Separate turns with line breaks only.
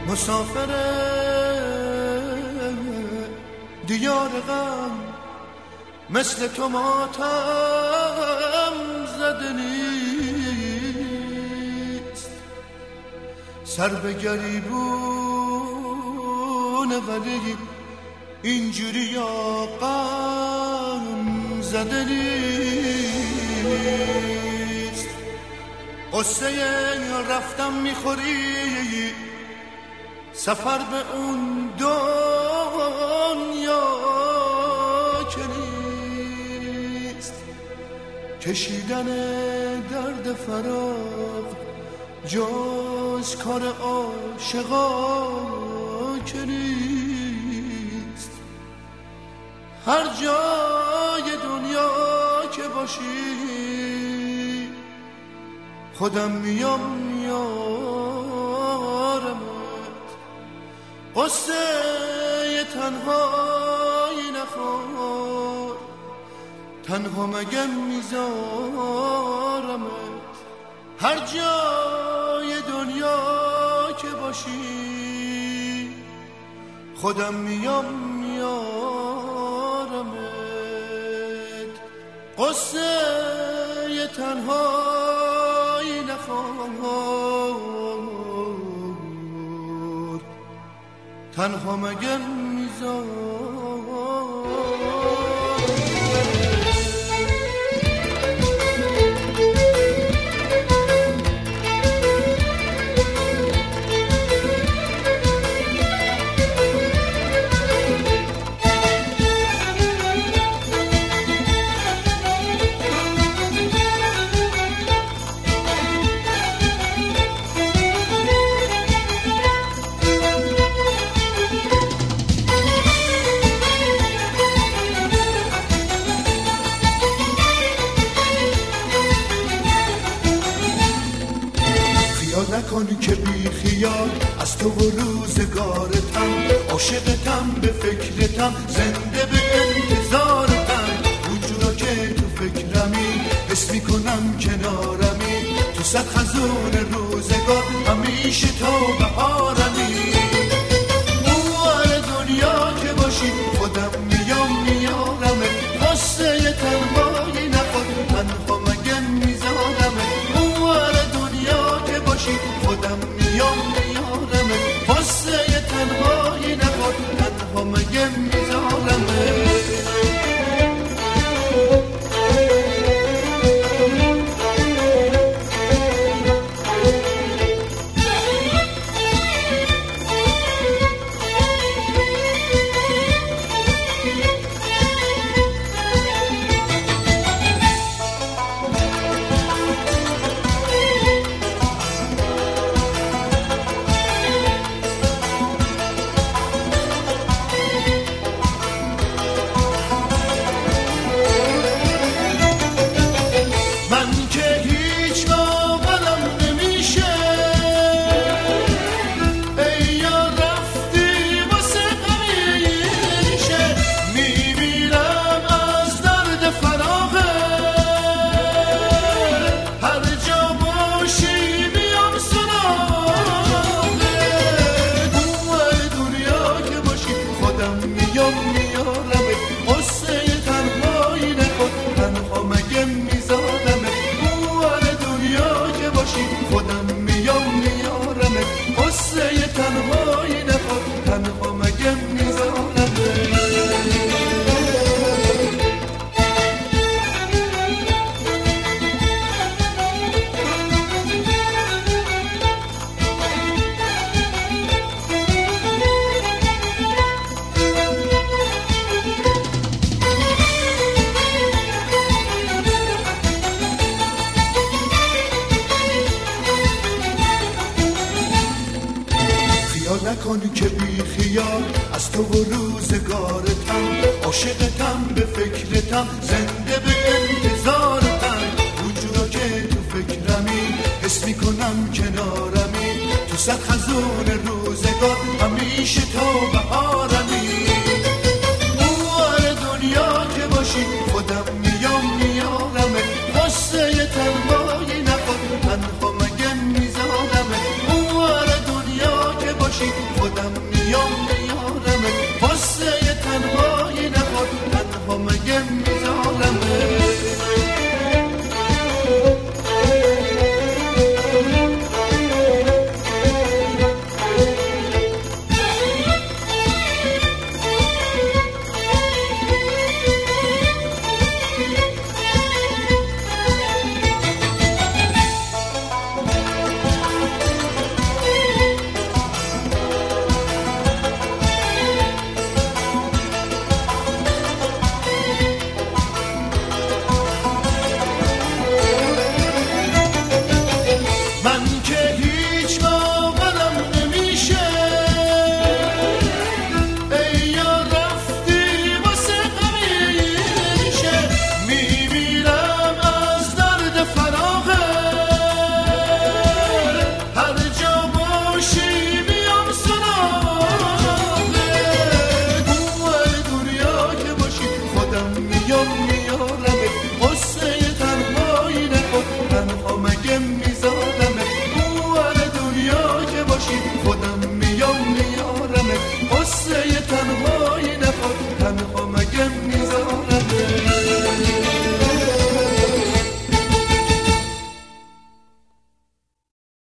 مسافر دیار غم مثل تو ماتم زده نیست، سر به گریبونه ولی اینجوری یا غم زده نیست. قصه رفتم میخوری سفر به اون دنیا که نیست، کشیدن درد فراق جز کار عاشقا که نیست. هر جای دنیا که باشی خودم میام میارمت، قصه تنهایی نخور، تنها مگه میذارمت. هر جای دنیا که باشی خودم میام میارمت، قصه تنهایی نخور، تنها مگه میذارمت. نکنی که بی خیال از تو و روزگارتم، عاشقتم به فکرتم، زنده به انتظارتم. اونجورا که تو فکرمی حس میکنم کنارمی، تو صد خزون روزگار همیشه تو بهارمی. اون دنیا که باشی خودم میام میارمه، قصه تنهایی نخور، تنها مگه میذارمه. اون دنیا که باشی خودم میام میارمه، قصه تنهایی نخور، تنها مگه میذارمه. نکنی که بی خیال از تو و روزگارتم، عاشقتم به فکرتم، زنده به انتظارتم. اونجورا که تو فکرمی حس میکنم کنارمی، تو صد خزون